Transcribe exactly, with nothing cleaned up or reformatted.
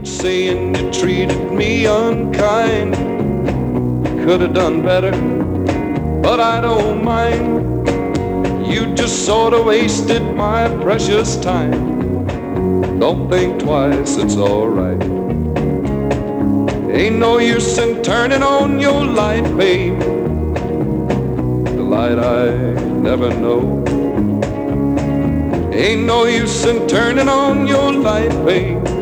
saying you treated me unkind. Could have done better, but I don't mind. You just sort of wasted my precious time. Don't think twice, it's alright. Ain't no use in turning on your light, babe, the light I never know. Ain't no use in turning on your light, babe,